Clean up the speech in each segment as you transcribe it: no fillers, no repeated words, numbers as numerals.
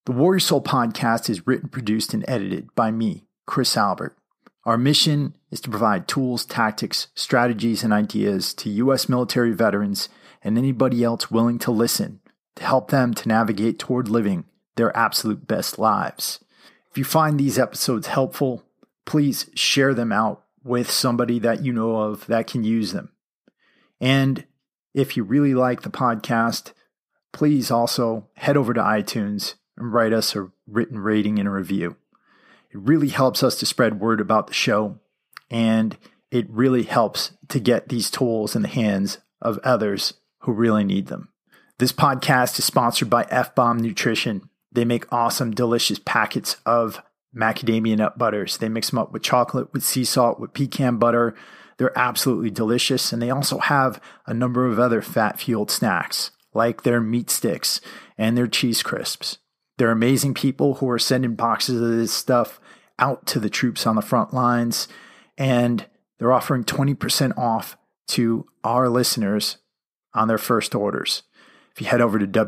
The Warrior Soul podcast is written, produced, and edited by me, Chris Albert. Our mission is to provide tools, tactics, strategies, and ideas to U.S. military veterans and anybody else willing to listen to help them to navigate toward living their absolute best lives. If you find these episodes helpful, please share them out with somebody that you know of that can use them. And if you really like the podcast, please also head over to iTunes and write us a written rating and a review. It really helps us to spread word about the show, and it really helps to get these tools in the hands of others who really need them. This podcast is sponsored by F-Bomb Nutrition. They make awesome, delicious packets of macadamia nut butters. They mix them up with chocolate, with sea salt, with pecan butter. They're absolutely delicious, and they also have a number of other fat-fueled snacks, like their meat sticks and their cheese crisps. They're amazing people who are sending boxes of this stuff out to the troops on the front lines, and they're offering 20% off to our listeners on their first orders. If you head over to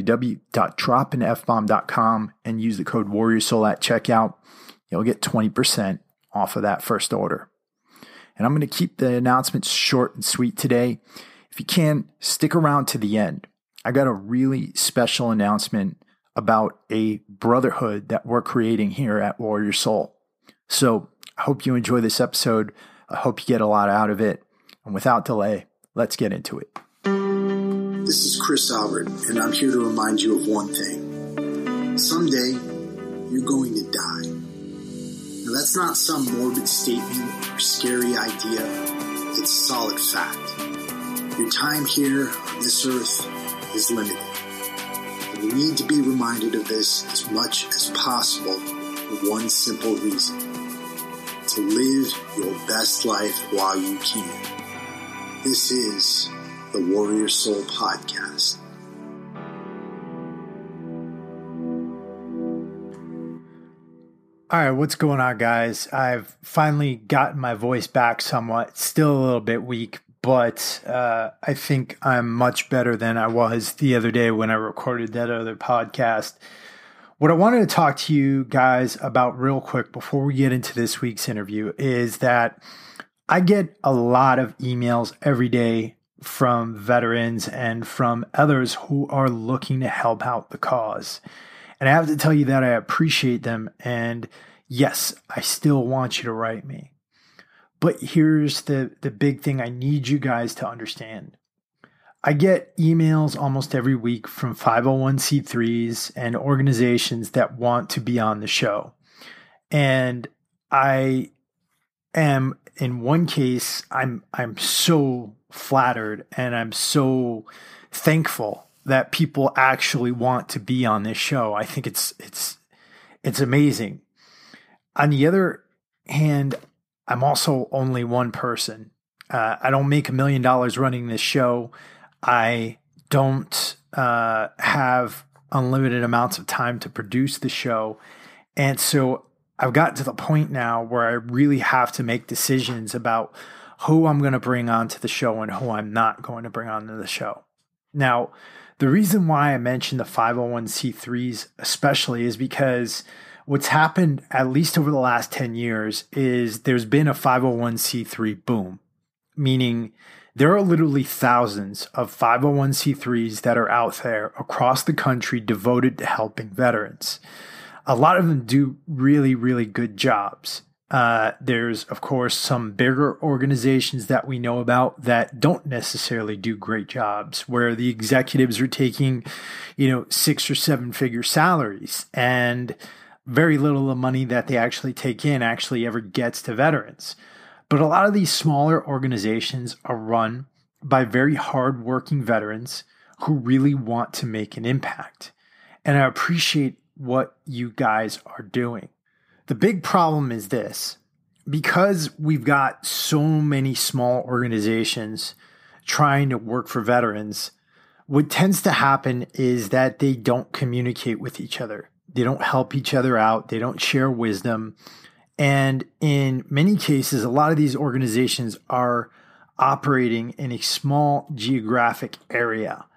www.dropinfbomb.com and use the code WarriorSoul at checkout, you'll get 20% off of that first order. And I'm going to keep the announcements short and sweet today. If you can, stick around to the end. I got a really special announcement about a brotherhood that we're creating here at Warrior Soul. So I hope you enjoy this episode. I hope you get a lot out of it. And without delay, let's get into it. This is Chris Albert, and I'm here to remind you of one thing. Someday, you're going to die. Now, that's not some morbid statement or scary idea. It's solid fact. Your time here on this earth is limited. And you need to be reminded of this as much as possible for one simple reason: to live your best life while you can. This is the Warrior Soul Podcast. All right, what's going on, guys? I've finally gotten my voice back somewhat. Still a little bit weak, but I think I'm much better than I was the other day when I recorded that other podcast. What I wanted to talk to you guys about real quick before we get into this week's interview is that I get a lot of emails every day from veterans and from others who are looking to help out the cause. And I have to tell you that I appreciate them. And yes, I still want you to write me. But here's the big thing I need you guys to understand. I get emails almost every week from 501c3s and organizations that want to be on the show. And I am, in one case, I'm so flattered and I'm so thankful that people actually want to be on this show. I think it's amazing. On the other hand, I'm also only one person. I don't make $1 million running this show. I don't have unlimited amounts of time to produce the show. And so I've gotten to the point now where I really have to make decisions about who I'm going to bring onto the show and who I'm not going to bring onto the show. Now, the reason why I mentioned the 501c3s especially is because what's happened, at least over the last 10 years, is there's been a 501c3 boom, meaning there are literally thousands of 501c3s that are out there across the country devoted to helping veterans. A lot of them do really, really good jobs. There's, of course, some bigger organizations that we know about that don't necessarily do great jobs, where the executives are taking, 6 or 7 figure salaries, and very little of the money that they actually take in actually ever gets to veterans. But a lot of these smaller organizations are run by very hardworking veterans who really want to make an impact. And I appreciate what you guys are doing. The big problem is this: because we've got so many small organizations trying to work for veterans, what tends to happen is that they don't communicate with each other. They don't help each other out. They don't share wisdom. And in many cases, a lot of these organizations are operating in a small geographic area.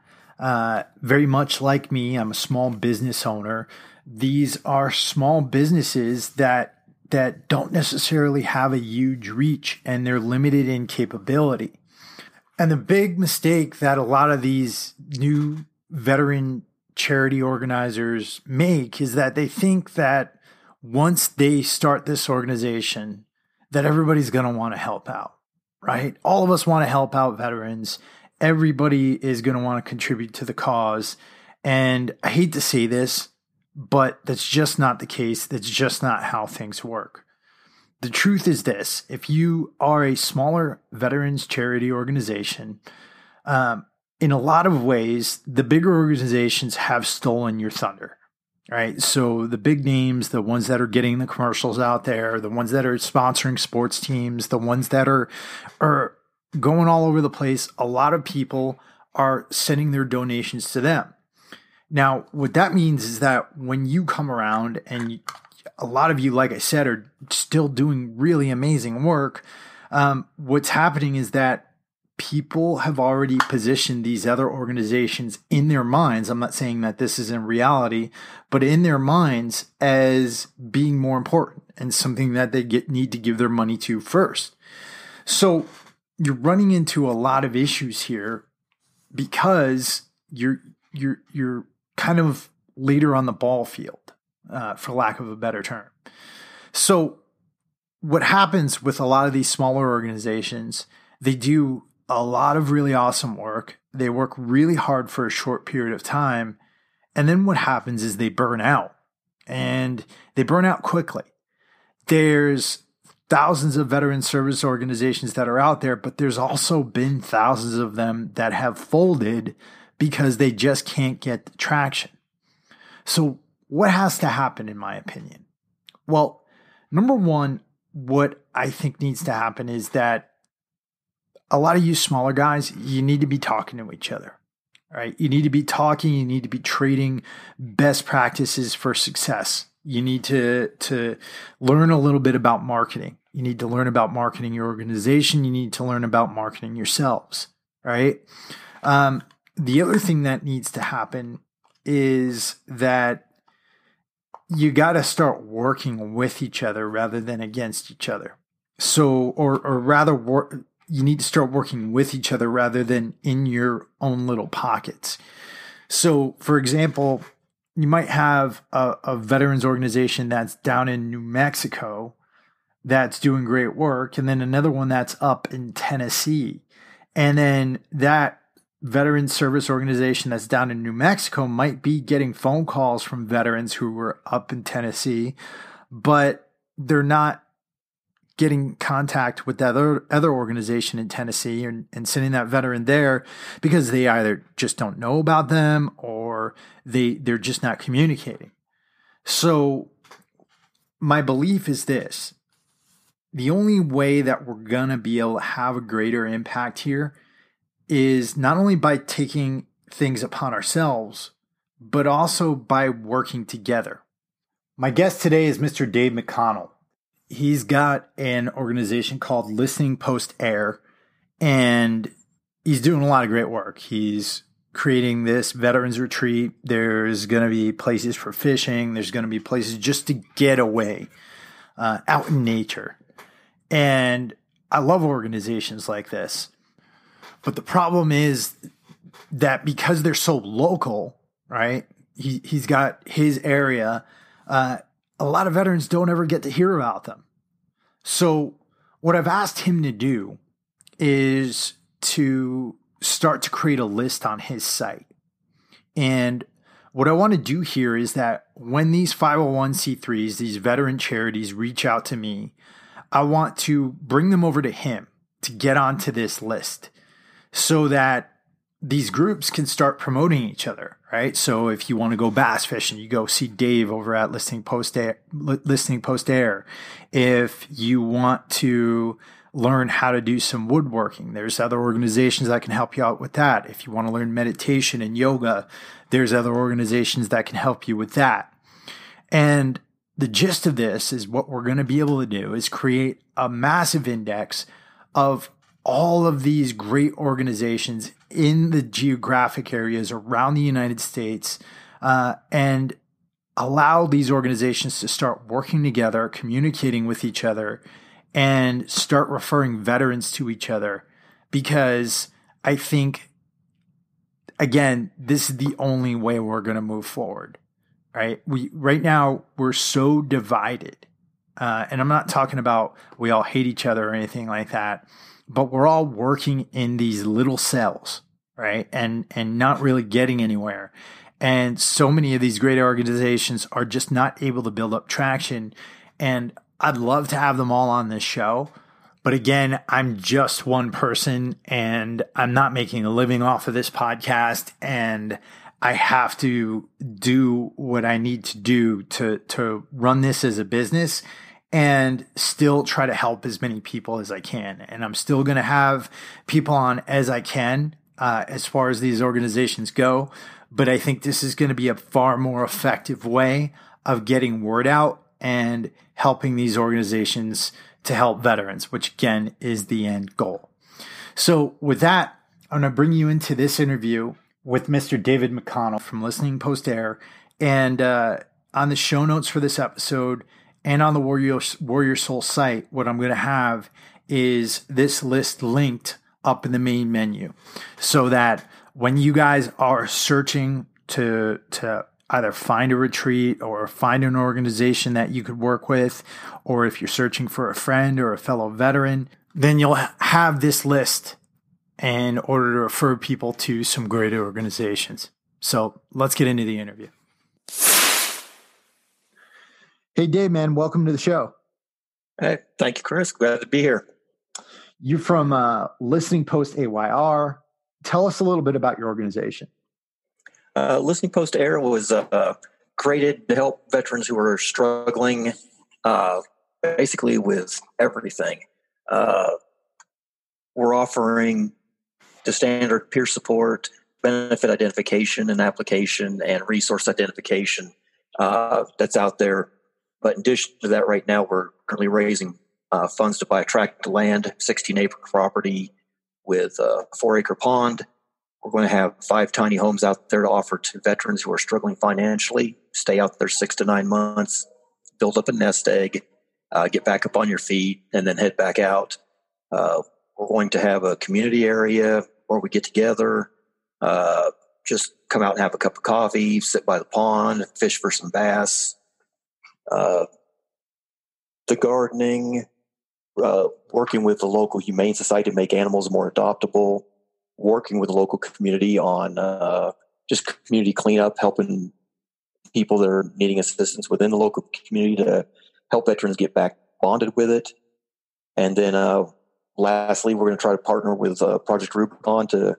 Very much like me, I'm a small business owner. These are small businesses that don't necessarily have a huge reach, and they're limited in capability. And the big mistake that a lot of these new veteran charity organizers make is that they think that once they start this organization, that everybody's going to want to help out, right? All of us want to help out veterans. Everybody is going to want to contribute to the cause. And I hate to say this, but that's just not the case. That's just not how things work. The truth is this: if you are a smaller veterans charity organization, in a lot of ways, the bigger organizations have stolen your thunder, right? So the big names, the ones that are getting the commercials out there, the ones that are sponsoring sports teams, the ones that are going all over the place, a lot of people are sending their donations to them. Now, what that means is that when you come around, and a lot of you, like I said, are still doing really amazing work, what's happening is that people have already positioned these other organizations in their minds. I'm not saying that this is in reality, but in their minds as being more important and something that they need to give their money to first. So you're running into a lot of issues here because you're kind of later on the ball field, for lack of a better term. So what happens with a lot of these smaller organizations, they do a lot of really awesome work. They work really hard for a short period of time. And then what happens is they burn out, and they burn out quickly. There's thousands of veteran service organizations that are out there, but there's also been thousands of them that have folded because they just can't get the traction. So what has to happen, in my opinion? Well, number one, what I think needs to happen is that a lot of you smaller guys, you need to be talking to each other, right? You need to be talking. You need to be trading best practices for success. You need to learn a little bit about marketing. You need to learn about marketing your organization. You need to learn about marketing yourselves, right? The other thing that needs to happen is that you got to start working with each other rather than against each other. So, or rather, you need to start working with each other rather than in your own little pockets. So, for example, you might have a veterans organization that's down in New Mexico that's doing great work, and then another one that's up in Tennessee. And then that veteran service organization that's down in New Mexico might be getting phone calls from veterans who were up in Tennessee, but they're not getting contact with that other organization in Tennessee and sending that veteran there because they either just don't know about them or they're just not communicating. So my belief is this: the only way that we're going to be able to have a greater impact here is not only by taking things upon ourselves, but also by working together. My guest today is Mr. Dave McConnell. He's got an organization called Listening Post Air, and he's doing a lot of great work. He's creating this veterans retreat. There's going to be places for fishing. There's going to be places just to get away out in nature. And I love organizations like this. But the problem is that because they're so local, right? He's got his area. A lot of veterans don't ever get to hear about them. So what I've asked him to do is to start to create a list on his site. And what I want to do here is that when these 501c3s, these veteran charities reach out to me, I want to bring them over to him to get onto this list so that these groups can start promoting each other, right? So if you want to go bass fishing, you go see Dave over at Listening Post Air. If you want to learn how to do some woodworking, there's other organizations that can help you out with that. If you want to learn meditation and yoga, there's other organizations that can help you with that. And the gist of this is what we're going to be able to do is create a massive index of all of these great organizations in the geographic areas around the United States, and allow these organizations to start working together, communicating with each other, and start referring veterans to each other. Because I think, again, this is the only way we're going to move forward, right? Right now, we're so divided. And I'm not talking about we all hate each other or anything like that, but we're all working in these little cells, right? And not really getting anywhere. And so many of these great organizations are just not able to build up traction. And I'd love to have them all on this show. But again, I'm just one person and I'm not making a living off of this podcast. And I have to do what I need to do to run this as a business and still try to help as many people as I can. And I'm still going to have people on as I can, as far as these organizations go. But I think this is going to be a far more effective way of getting word out and helping these organizations to help veterans, which again is the end goal. So with that, I'm going to bring you into this interview with Mr. David McConnell from Listening Post Air. And on the show notes for this episode and on the Warrior Soul site, what I'm going to have is this list linked up in the main menu so that when you guys are searching to either find a retreat or find an organization that you could work with, or if you're searching for a friend or a fellow veteran, then you'll have this list in order to refer people to some great organizations. So let's get into the interview. Hey, Dave, man, welcome to the show. Hey, thank you, Chris. Glad to be here. You're from Listening Post AYR. Tell us a little bit about your organization. Listening Post Air was created to help veterans who are struggling basically with everything. We're offering the standard peer support, benefit identification and application, and resource identification that's out there. But in addition to that, right now we're currently raising funds to buy a tract of land, 16-acre property with a 4-acre pond. We're going to have 5 tiny homes out there to offer to veterans who are struggling financially. Stay out there 6 to 9 months, build up a nest egg, get back up on your feet, and then head back out. We're going to have a community area where we get together, just come out and have a cup of coffee, sit by the pond, fish for some bass. The gardening, working with the local humane society to make animals more adoptable, working with the local community on just community cleanup, helping people that are needing assistance within the local community to help veterans get back bonded with it. And then lastly, we're going to try to partner with Project Rubicon to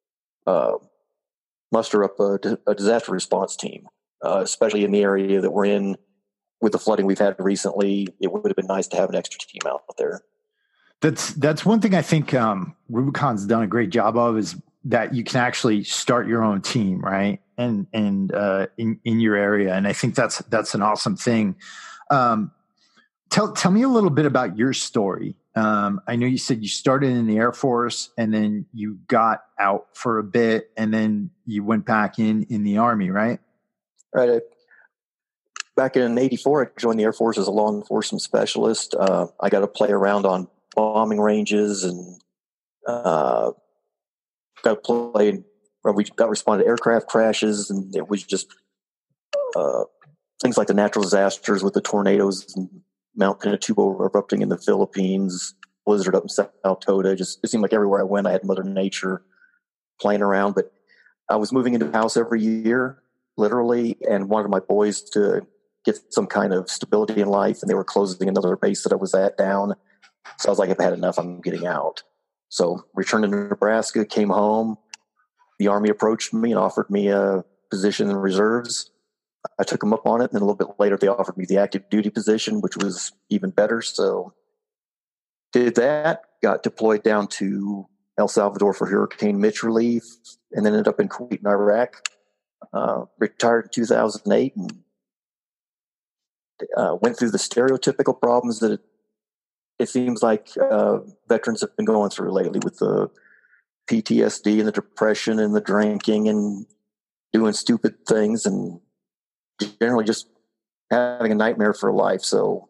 muster up a disaster response team, especially in the area that we're in. With the flooding we've had recently, it would have been nice to have an extra team out there. That's one thing I think Rubicon's done a great job of, is that you can actually start your own team, right? And in your area, and I think that's an awesome thing. Tell me a little bit about your story. I know you said you started in the Air Force and then you got out for a bit and then you went back in the Army, right? Right. Back in '84, I joined the Air Force as a law enforcement specialist. I got to play around on bombing ranges and got to play. We got to respond to aircraft crashes, and it was just things like the natural disasters with the tornadoes and Mount Pinatubo erupting in the Philippines, blizzard up in South Dakota. It seemed like everywhere I went, I had Mother Nature playing around. But I was moving into a house every year, literally, and wanted my boys to get some kind of stability in life, and they were closing another base that I was at down. So I was like, I've had enough, I'm getting out. So returned to Nebraska, came home. The Army approached me and offered me a position in reserves. I took them up on it, and then a little bit later they offered me the active duty position, which was even better. So did that, got deployed down to El Salvador for Hurricane Mitch relief, and then ended up in Kuwait in Iraq. Retired in 2008 and went through the stereotypical problems that it seems like veterans have been going through lately with the PTSD and the depression and the drinking and doing stupid things and generally just having a nightmare for life. So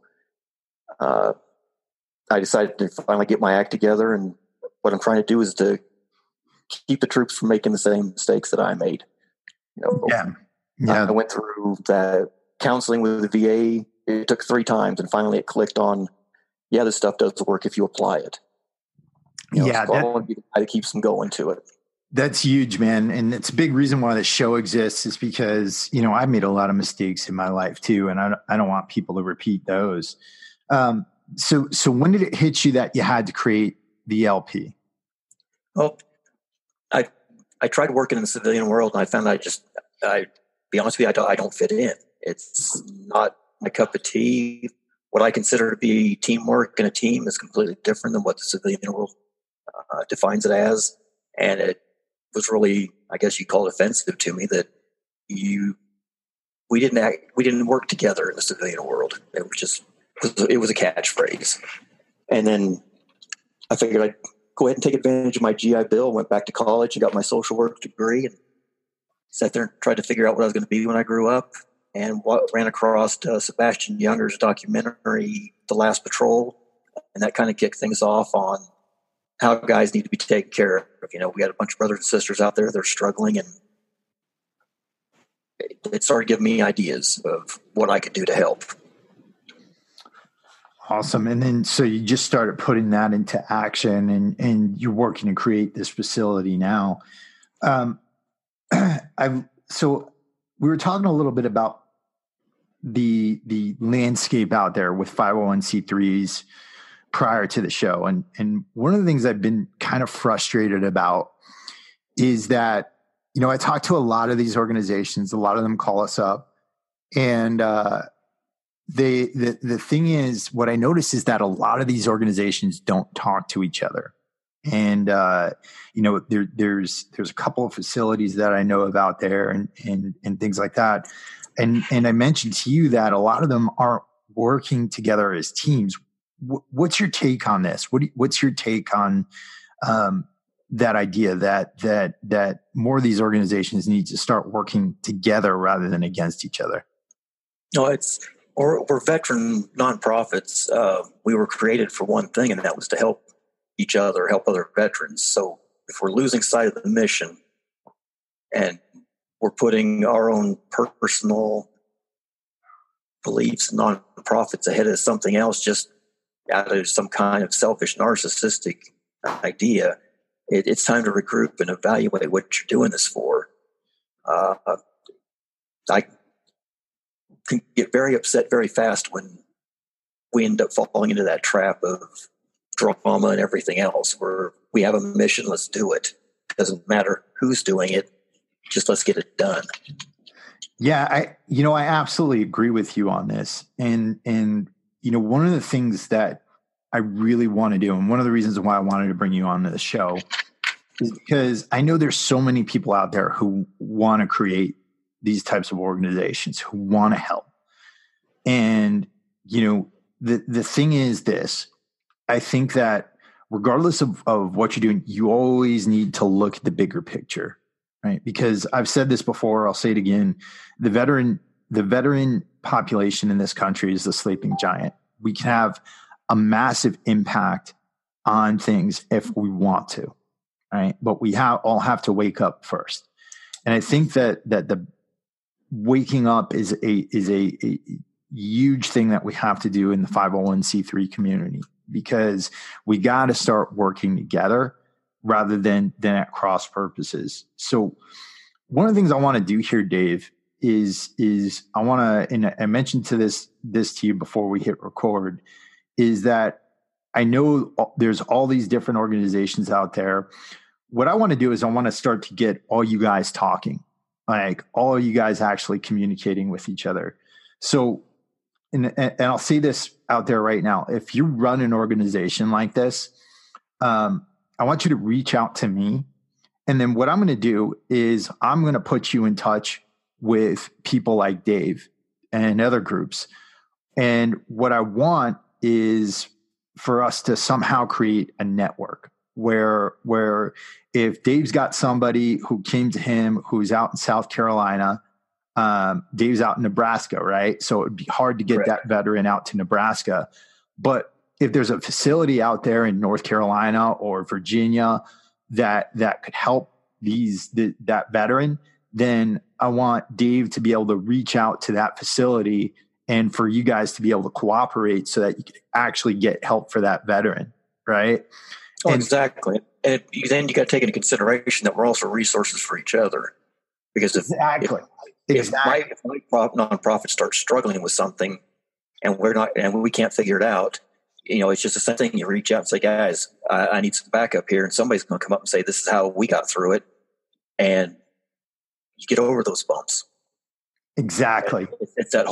I decided to finally get my act together, and what I'm trying to do is to keep the troops from making the same mistakes that I made. Yeah. I went through that counseling with the VA. It took 3 times, and finally it clicked on, this stuff does work if you apply it. So I want to be the guy that keeps them going to it. That's huge, man. And it's a big reason why the show exists is because, I made a lot of mistakes in my life too. And I don't want people to repeat those. So when did it hit you that you had to create the LP? Well, I tried working in the civilian world, and I found be honest with you, I don't fit in. It's not my cup of tea. What I consider to be teamwork in a team is completely different than what the civilian world defines it as. And it was really, I guess you call it offensive to me that we didn't work together in the civilian world. It was a catchphrase. And then I figured I'd go ahead and take advantage of my GI Bill, went back to college and got my social work degree, and sat there and tried to figure out what I was going to be when I grew up, and ran across Sebastian Junger's documentary, The Last Patrol, and that kind of kicked things off on how guys need to be taken care of. We had a bunch of brothers and sisters out there that are struggling, and it started giving me ideas of what I could do to help. Awesome. And then, so you just started putting that into action, and you're working to create this facility now. So we were talking a little bit about the landscape out there with 501c3s prior to the show. And one of the things I've been kind of frustrated about is that, I talk to a lot of these organizations, a lot of them call us up, and, the thing is, what I notice is that a lot of these organizations don't talk to each other. And, there's a couple of facilities that I know of out there and things like that. And I mentioned to you that a lot of them aren't working together as teams. What's your take on this? What's your take on, that idea that more of these organizations need to start working together rather than against each other? No, we're veteran nonprofits. We were created for one thing, and that was to help each other, help other veterans. So if we're losing sight of the mission and we're putting our own personal beliefs, nonprofits ahead of something else, just out of some kind of selfish, narcissistic idea, it's time to regroup and evaluate what you're doing this for. I can get very upset very fast when we end up falling into that trap of drama and everything else, where we have a mission, let's do it. It doesn't matter who's doing it, just let's get it done. Yeah, I absolutely agree with you on this. And one of the things that I really want to do, and one of the reasons why I wanted to bring you on to the show, is because I know there's so many people out there who want to create these types of organizations, who want to help. And, the thing is this, I think that regardless of what you're doing, you always need to look at the bigger picture, right? Because I've said this before, I'll say it again. The veteran population in this country is the sleeping giant. We can have a massive impact on things if we want to, right? But we all have to wake up first. And I think that the waking up is a huge thing that we have to do in the 501c3 community, because we got to start working together rather than at cross purposes. So one of the things I want to do here, Dave, is I want to, and I mentioned this to you before we hit record, is that I know there's all these different organizations out there. What I want to do is I want to start to get all you guys talking, like all you guys actually communicating with each other. So, and I'll say this out there right now. If you run an organization like this, I want you to reach out to me. And then what I'm going to do is I'm going to put you in touch with people like Dave and other groups. And what I want is for us to somehow create a network where if Dave's got somebody who came to him who's out in South Carolina, Dave's out in Nebraska, right? So it'd be hard to get that veteran out to Nebraska. But if there's a facility out there in North Carolina or Virginia that could help that veteran, then I want Dave to be able to reach out to that facility and for you guys to be able to cooperate so that you can actually get help for that veteran, right? Oh, exactly. And then you got to take into consideration that we're also resources for each other. Because if my nonprofit starts struggling with something and we can't figure it out, it's just the same thing. You reach out and say, guys, I need some backup here. And somebody's going to come up and say, this is how we got through it. And you get over those bumps. Exactly. It's that's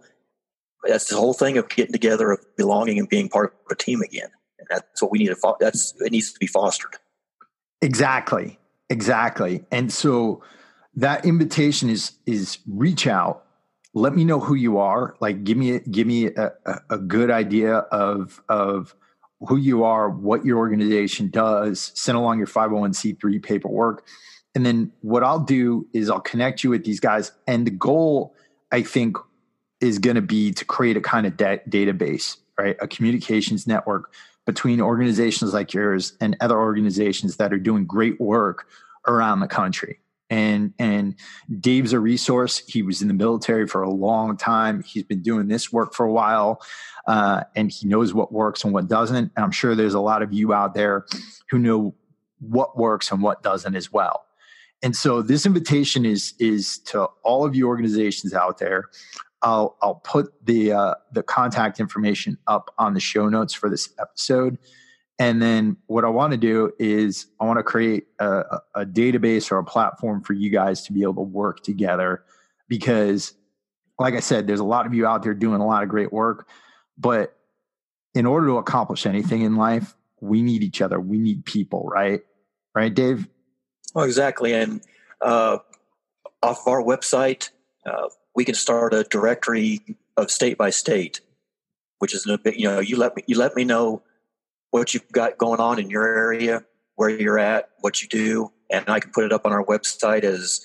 the whole thing of getting together, of belonging and being part of a team again. And that's what we need it needs to be fostered. Exactly. And so that invitation is reach out. Let me know who you are. Like, give me a good idea of who you are, what your organization does. Send along your 501c3 paperwork. And then what I'll do is I'll connect you with these guys. And the goal, I think, is going to be to create a kind of database, right? A communications network between organizations like yours and other organizations that are doing great work around the country. And Dave's a resource. He was in the military for a long time. He's been doing this work for a while, and he knows what works and what doesn't. And I'm sure there's a lot of you out there who know what works and what doesn't as well. And so this invitation is to all of you organizations out there. I'll put the contact information up on the show notes for this episode. And then what I want to do is I want to create a database or a platform for you guys to be able to work together, because like I said, there's a lot of you out there doing a lot of great work, but in order to accomplish anything in life, we need each other. We need people, right? Right, Dave? Oh, exactly. And off of our website, we can start a directory of state by state, which is you let me know what you've got going on in your area, where you're at, what you do, and I can put it up on our website as,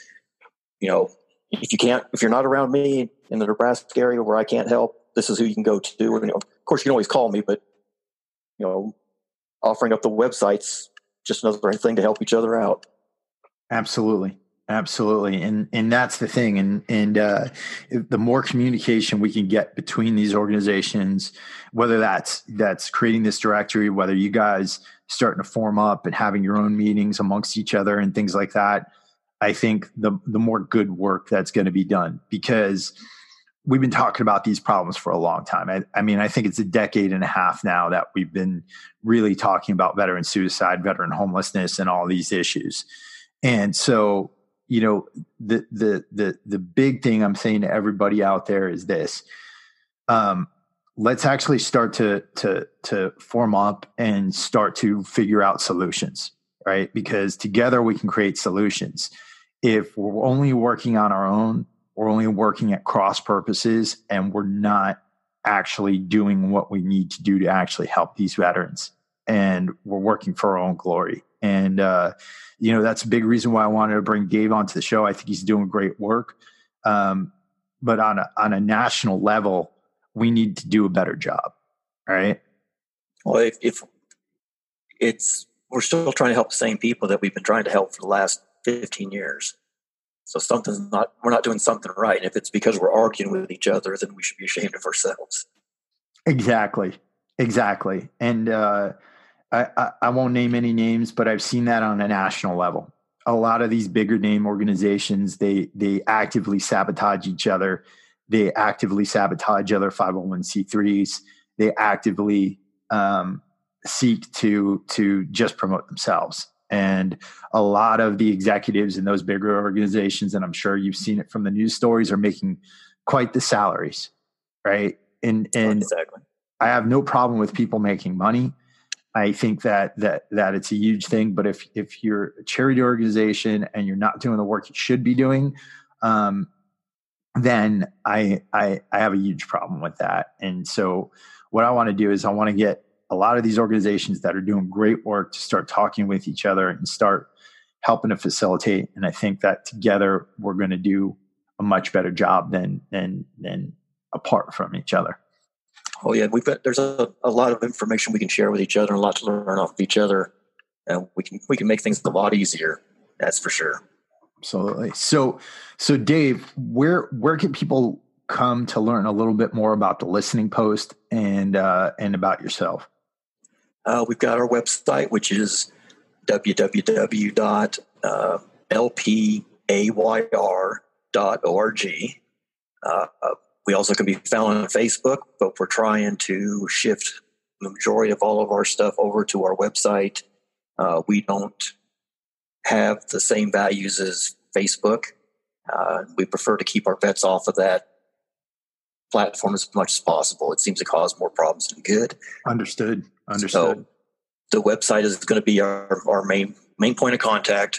if you're not around me in the Nebraska area where I can't help, this is who you can go to. And, of course, you can always call me, but, offering up the website's just another thing to help each other out. Absolutely. And that's the thing. And the more communication we can get between these organizations, whether that's creating this directory, whether you guys starting to form up and having your own meetings amongst each other and things like that, I think the more good work that's going to be done, because we've been talking about these problems for a long time. I mean, I think it's a decade and a half now that we've been really talking about veteran suicide, veteran homelessness, and all these issues. And so, the big thing I'm saying to everybody out there is this: let's actually start to form up and start to figure out solutions, right? Because together we can create solutions. If we're only working on our own, we're only working at cross purposes, and we're not actually doing what we need to do to actually help these veterans, and we're working for our own glory. And, that's a big reason why I wanted to bring Dave onto the show. I think he's doing great work. But on a national level, we need to do a better job. Right. Well, if we're still trying to help the same people that we've been trying to help for the last 15 years. So we're not doing something right. And if it's because we're arguing with each other, then we should be ashamed of ourselves. Exactly. And, I won't name any names, but I've seen that on a national level. A lot of these bigger name organizations, they actively sabotage each other. They actively sabotage other 501c3s. They actively seek to just promote themselves. And a lot of the executives in those bigger organizations, and I'm sure you've seen it from the news stories, are making quite the salaries, right? And exactly. I have no problem with people making money. I think that it's a huge thing. But if you're a charity organization and you're not doing the work you should be doing, then I have a huge problem with that. And so what I want to do is I want to get a lot of these organizations that are doing great work to start talking with each other and start helping to facilitate. And I think that together we're going to do a much better job than apart from each other. Oh yeah, there's a lot of information we can share with each other, and a lot to learn off of each other, and we can make things a lot easier. That's for sure. Absolutely. So Dave, where can people come to learn a little bit more about the Listening Post and about yourself? We've got our website, which is www.lpayr.org. We also can be found on Facebook, but we're trying to shift the majority of all of our stuff over to our website. We don't have the same values as Facebook. We prefer to keep our vets off of that platform as much as possible. It seems to cause more problems than good. Understood. So the website is going to be our main point of contact.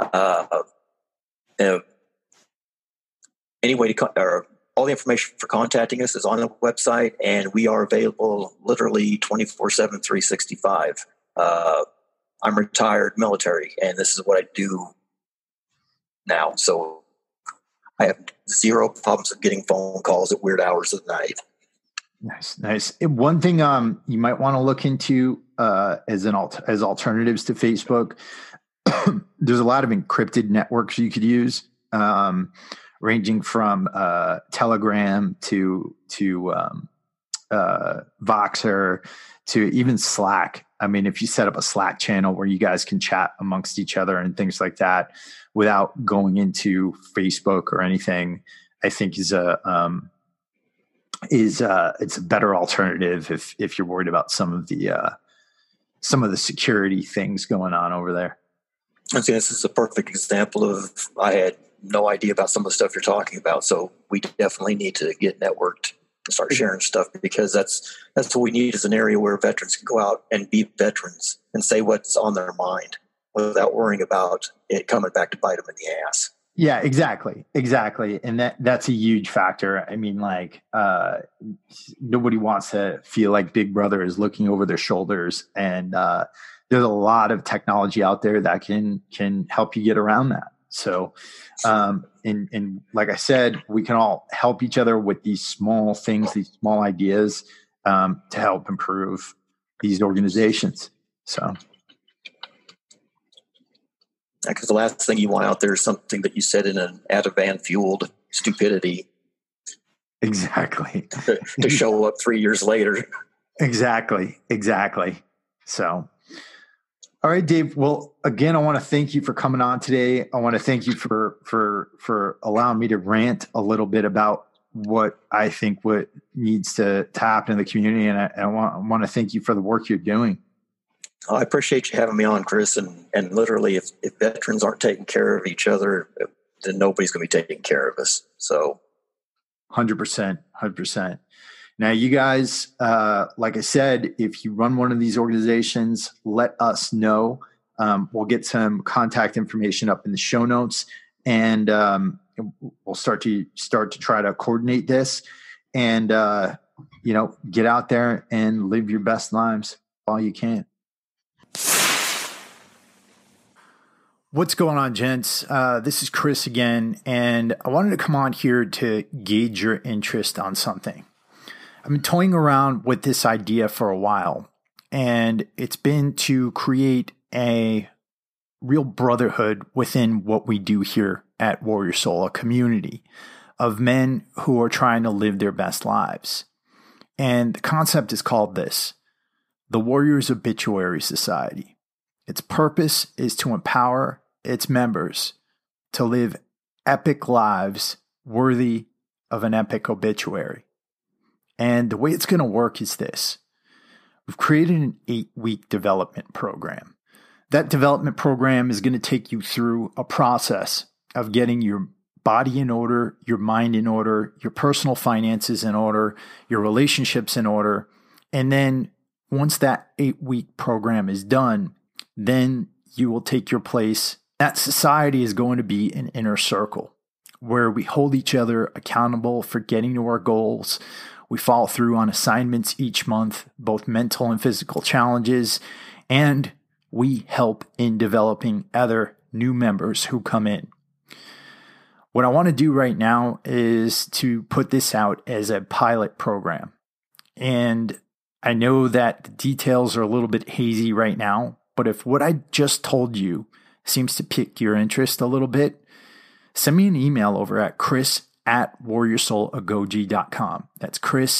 Any way to all the information for contacting us is on the website, and we are available literally 24/7, 365. I'm retired military, and this is what I do now. So I have zero problems of getting phone calls at weird hours of the night. Nice. One thing you might want to look into as alternatives to Facebook, there's a lot of encrypted networks you could use, ranging from Telegram to Voxer to even Slack. I mean, if you set up a Slack channel where you guys can chat amongst each other and things like that without going into Facebook or anything, I think it's a better alternative if you're worried about some of the security things going on over there. I think this is a perfect example of I had no idea about some of the stuff you're talking about. So we definitely need to get networked and start sharing stuff, because that's what we need, is an area where veterans can go out and be veterans and say what's on their mind without worrying about it coming back to bite them in the ass. Yeah, exactly. And that's a huge factor. I mean, nobody wants to feel like Big Brother is looking over their shoulders, and there's a lot of technology out there that can help you get around that. So, and like I said, we can all help each other with these small things, these small ideas, to help improve these organizations. So, because the last thing you want out there is something that you said in an Ativan fueled stupidity. Exactly. to show up 3 years later. Exactly. So, all right, Dave. Well, again, I want to thank you for coming on today. I want to thank you for allowing me to rant a little bit about what I think what needs to happen in the community. And I want to thank you for the work you're doing. I appreciate you having me on, Chris. And literally, if veterans aren't taking care of each other, then nobody's going to be taking care of us. So 100%. Now, you guys, like I said, if you run one of these organizations, let us know. We'll get some contact information up in the show notes, and we'll start to try to coordinate this, and get out there and live your best lives while you can. What's going on, gents? This is Chris again, and I wanted to come on here to gauge your interest on something. I've been toying around with this idea for a while, and it's been to create a real brotherhood within what we do here at Warrior Soul, a community of men who are trying to live their best lives. And the concept is called this: the Warriors Obituary Society. Its purpose is to empower its members to live epic lives worthy of an epic obituary. And the way it's going to work is this. We've created an 8-week development program. That development program is going to take you through a process of getting your body in order, your mind in order, your personal finances in order, your relationships in order. And then once that 8-week program is done, then you will take your place. That society is going to be an inner circle where we hold each other accountable for getting to our goals. We follow through on assignments each month, both mental and physical challenges, and we help in developing other new members who come in. What I want to do right now is to put this out as a pilot program. And I know that the details are a little bit hazy right now, but if what I just told you seems to pique your interest a little bit, send me an email over at chris@warriorsoulagoge.com. That's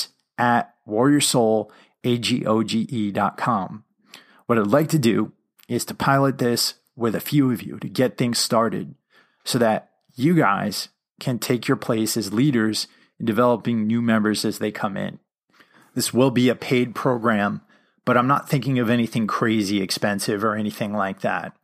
chris@warriorsoulagoge.com. What I'd like to do is to pilot this with a few of you to get things started so that you guys can take your place as leaders in developing new members as they come in. This will be a paid program, but I'm not thinking of anything crazy expensive or anything like that.